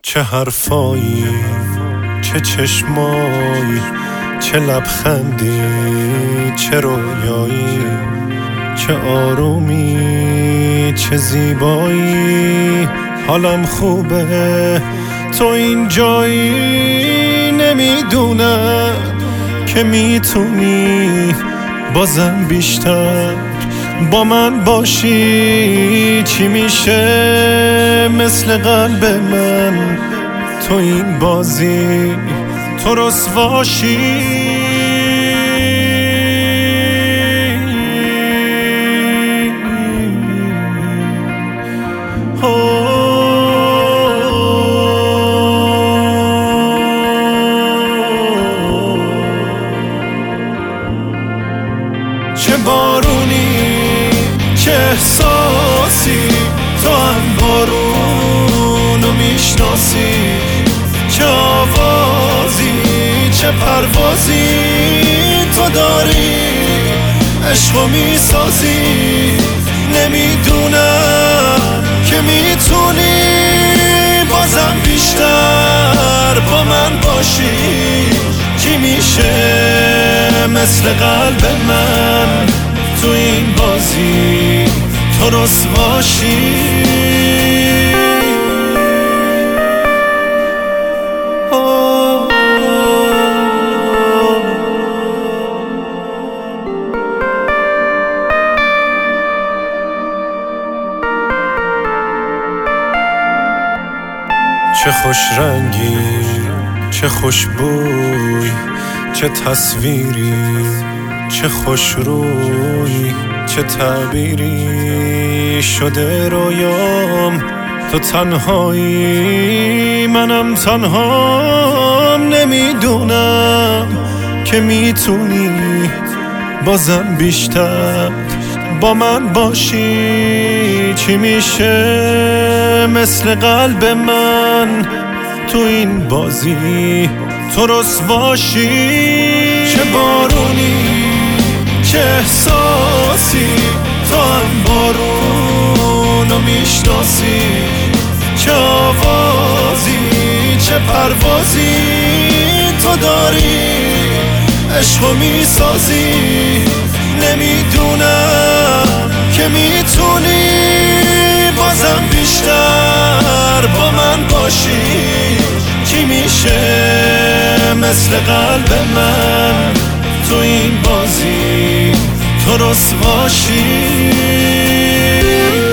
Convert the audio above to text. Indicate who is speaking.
Speaker 1: چه حرفایی، چه چشمایی، چه لبخندی، چه رویایی، چه آرومی، چه زیبایی. حالم خوبه تو اینجایی، نمیدونم که میتونی بازم بیشتر با من باشی. چی میشه مثل قلب من تو این بازی تو رسواشی؟ چه بارونی، چه احساسی، تو هم بارونو میشناسی. چه آوازی، چه پروازی تو داری، عشقو میسازی. نمیدونم که میتونی بازم بیشتر با من باشی. کی میشه مثل قلب من تو این بازی تو رسواشی؟ چه خوش رنگی، چه خوش بوی، چه تصویری، چه خوش روی، چه تعبیری شده رویام. تو تنهایی، منم تنهام. نمیدونم که میتونی بازم بیشتر با من باشی. چی میشه مثل قلب من تو این بازی تو رسواشی؟ چه بارونی، چه احساسی، تو هم بارونو میشناسی. چه آوازی، چه پروازی تو داری، عشقو میسازی. نمیدونم که میتونی بازم بیشتر با من باشی. کی میشه مثل قلب من تو این بازی تو رسواشی؟